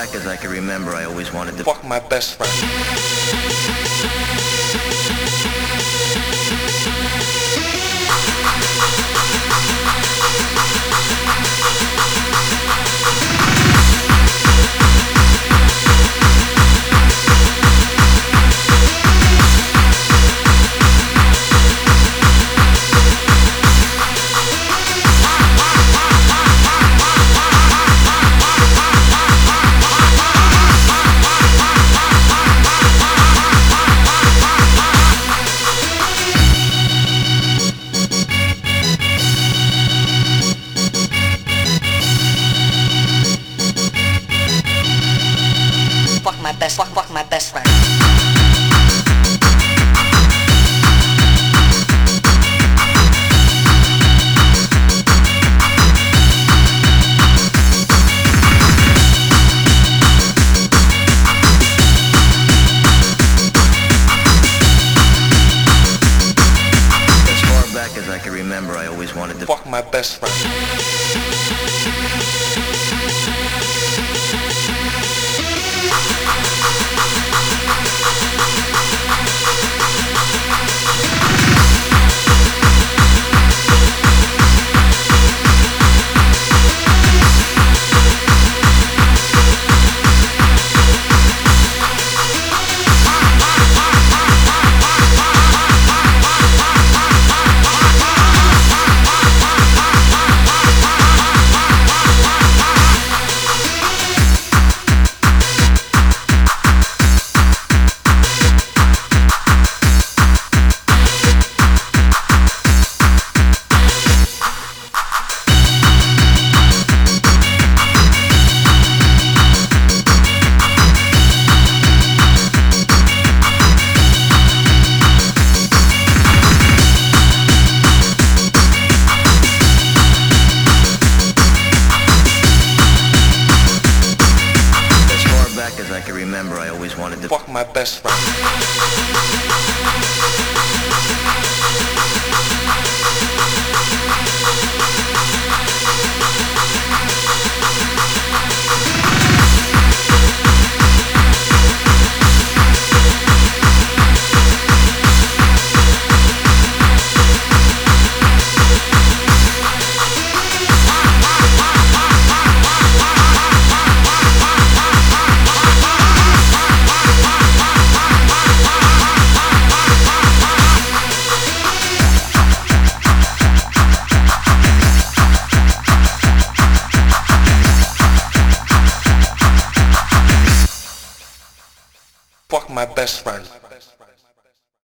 back as I can remember, I always wanted to fuck my best friend. Fuck my best friend. As far back as I can remember, I always wanted to Fuck my best friend. as I can remember, I always wanted to fuck my best friend. Fuck my best friend.